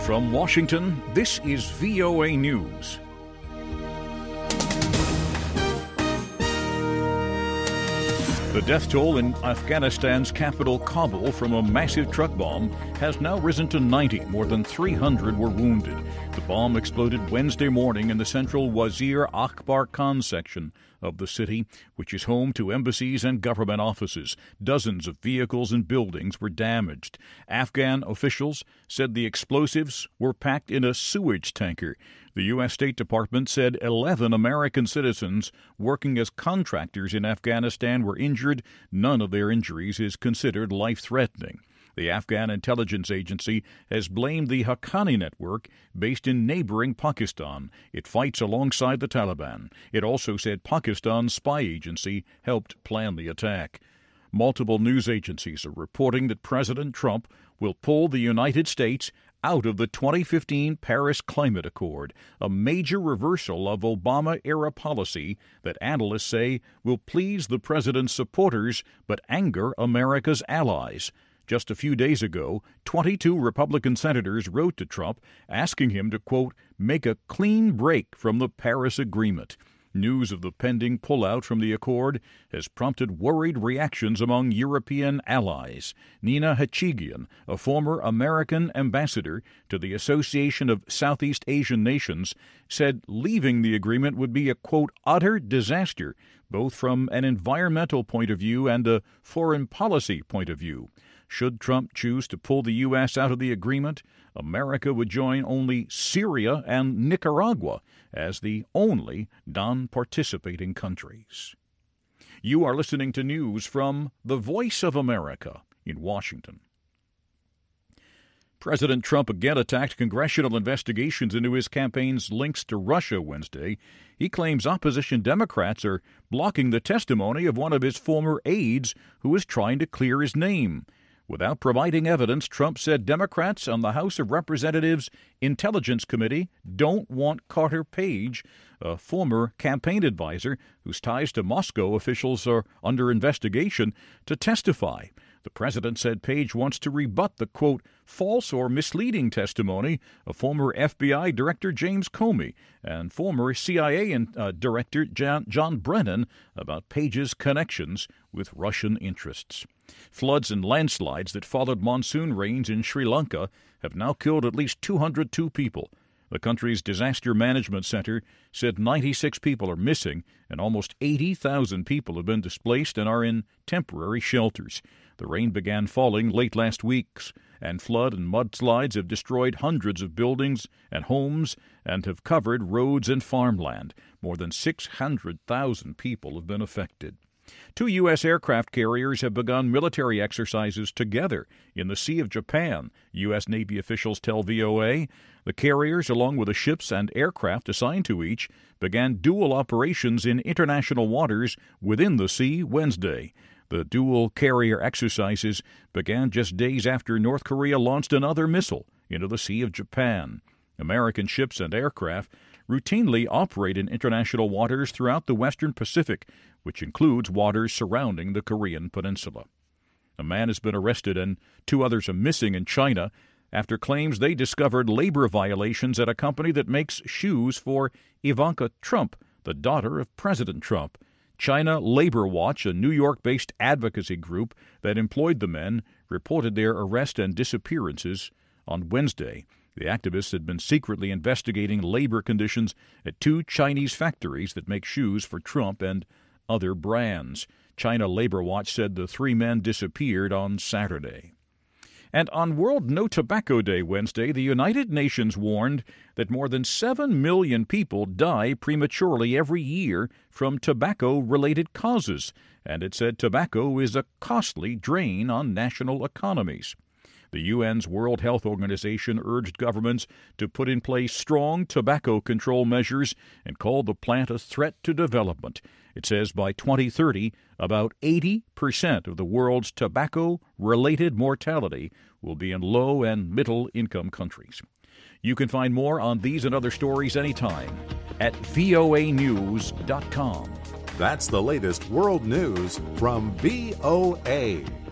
From Washington, this is VOA News. The death toll in Afghanistan's capital, Kabul, from a massive truck bomb has now risen to 90. More than 300 were wounded. The bomb exploded Wednesday morning in the central Wazir Akbar Khan section of the city, which is home to embassies and government offices. Dozens of vehicles and buildings were damaged. Afghan officials said the explosives were packed in a sewage tanker. The U.S. State Department said 11 American citizens working as contractors in Afghanistan were injured. None of their injuries is considered life-threatening. The Afghan intelligence agency has blamed the Haqqani network based in neighboring Pakistan. It fights alongside the Taliban. It also said Pakistan's spy agency helped plan the attack. Multiple news agencies are reporting that President Trump will pull the United States out of the 2015 Paris Climate Accord, a major reversal of Obama-era policy that analysts say will please the president's supporters but anger America's allies. Just a few days ago, 22 Republican senators wrote to Trump asking him to, quote, make a clean break from the Paris Agreement. News of the pending pullout from the accord has prompted worried reactions among European allies. Nina Hachigian, a former American ambassador to the Association of Southeast Asian Nations, said leaving the agreement would be a, quote, utter disaster, both from an environmental point of view and a foreign policy point of view. Should Trump choose to pull the U.S. out of the agreement, America would join only Syria and Nicaragua as the only non-participating countries. You are listening to news from the Voice of America in Washington. President Trump again attacked congressional investigations into his campaign's links to Russia Wednesday. He claims opposition Democrats are blocking the testimony of one of his former aides who is trying to clear his name. Without providing evidence, Trump said Democrats on the House of Representatives Intelligence Committee don't want Carter Page, a former campaign advisor whose ties to Moscow officials are under investigation, to testify. The president said Page wants to rebut the, quote, false or misleading testimony of former FBI Director James Comey and former CIA Director John Brennan about Page's connections with Russian interests. Floods and landslides that followed monsoon rains in Sri Lanka have now killed at least 202 people. The country's disaster management center said 96 people are missing and almost 80,000 people have been displaced and are in temporary shelters. The rain began falling late last week, and flood and mudslides have destroyed hundreds of buildings and homes and have covered roads and farmland. More than 600,000 people have been affected. 2 U.S. aircraft carriers have begun military exercises together in the Sea of Japan, U.S. Navy officials tell VOA. The carriers, along with the ships and aircraft assigned to each, began dual operations in international waters within the sea Wednesday. The dual carrier exercises began just days after North Korea launched another missile into the Sea of Japan. American ships and aircraft routinely operate in international waters throughout the western Pacific, which includes waters surrounding the Korean peninsula. A man has been arrested and 2 others are missing in China after claims they discovered labor violations at a company that makes shoes for Ivanka Trump, the daughter of President Trump. China Labor Watch, a New York-based advocacy group that employed the men, reported their arrest and disappearances on Wednesday. The activists had been secretly investigating labor conditions at 2 Chinese factories that make shoes for Trump and other brands. China Labor Watch said the 3 men disappeared on Saturday. And on World No Tobacco Day Wednesday, the United Nations warned that more than 7 million people die prematurely every year from tobacco-related causes, and it said tobacco is a costly drain on national economies. The UN's World Health Organization urged governments to put in place strong tobacco control measures and called the plant a threat to development. It says by 2030, about 80% of the world's tobacco-related mortality will be in low- and middle-income countries. You can find more on these and other stories anytime at voanews.com. That's the latest world news from VOA.